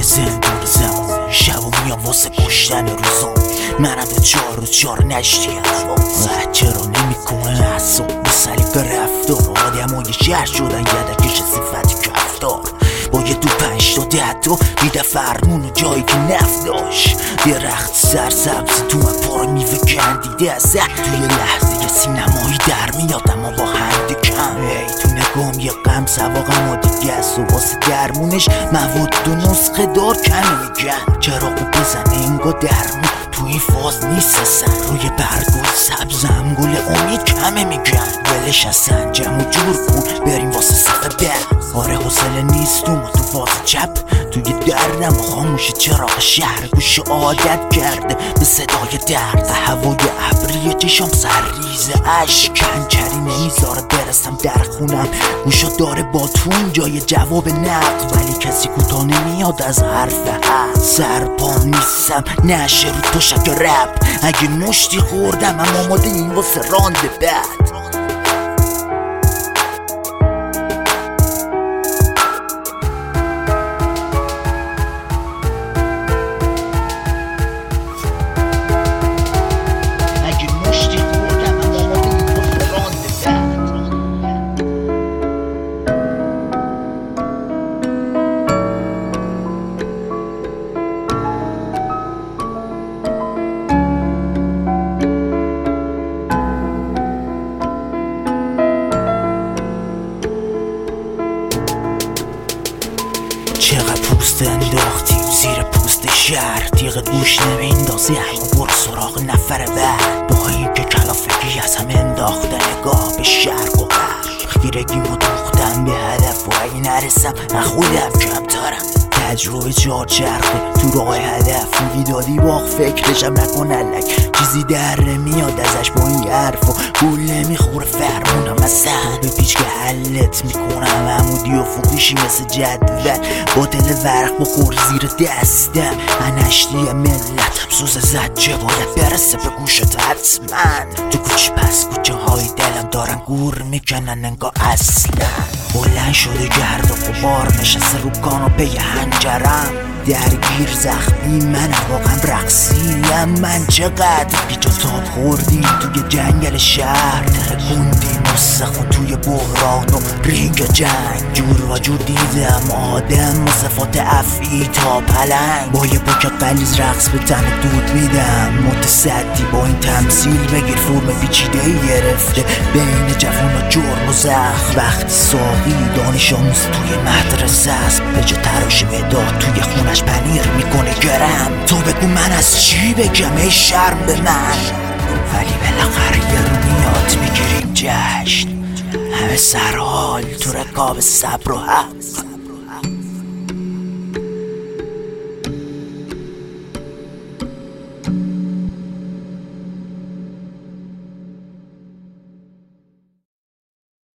زندون زمان شب و میام واسه کشتن روزان منم به 4 و 4 نشتی چرا نمیکنه احساب به سلیق رفتار آدم های شهر شدن یدکش صفت کفتار با یه 2-5 تا 10 تا میده فرمون و جایی که نفت داشت درخت سرسبز تو من پارو میوه کندیده از توی لحظه سینمایی در میاد اما با هند کم ای تو نگام یه غم سواقم و دیگه است و واسه درمونش مواد و نسخه دار کمه میگن چراغو بزنه انگا درمون تو این فاز نیست اصلا روی برگل سبزم گل امید کمه میگن ولش اصلا جمع و جور کن بریم واسه صفحه ده آره حوصله نیستم و تو فاز چپ توی دردم و خاموش چراغ شهر گوش عادت کرده به صدای درد هوای ابری چشم سرریز عشق کنچری نمیذاره برسم در خونم گوشو داره با تون جای جواب نقد ولی کسی کوتاه نمیاد از حرف حق سرپام نیستم نشه رو تو شک رپ اگه نشتی خوردم اما آماده این واسه راند بعد چقدر پوست انداختیم زیر پوست شهر تیغت گوش نمیندازی اما برو سراغ نفر بعد با این که کلافگی از هم انداخته نگاه به شرق و غرب خیرگیمو دوختم به هدف و اگه نرسم من خودم کمترم تجربه 4 چرخه تو راه هدف میگی دادی باخ فکرشم نکن علک چیزی در میاد ازش با این حرف و گول نمیخوره فرمونم اصلا به پیچ که حلت میکنم عمودی و فوقیشی مثل جدول با دل ورق بخور زیر دستم انشتی ملتم سوز زجه باید برسه به گوشت حتما تو کوچه پس کوچه های دلم دارن گور میکنن انگاه اصلا بلند شده گرد و غبار نشسته رو کاناپه هنجرم درگیر زخمی من واقعا رقصیم من چقدر بیجا تاب خوردیم توی جنگل شهر ترکوندیم مستخون توی بحران و رینگ جنگ جور و جور دیدم آدم و صفات افعی تا پلنگ با یه پاکت بلیز رقص به تن دود میدم متصدی با این تمثیل بگیر فرم پیچیده‌ای گرفته بین جوان و جرم و زخم وقتی ساقی دانش آموز توی مدرسه است به جا تراش مداد توی خونش پنیر میکنه گرم تو بگو من از چی بگم ای شرم به من ولی بالاخره یه رو میاد میگیریم جشن همه سرحال تو رکاب صبر و حق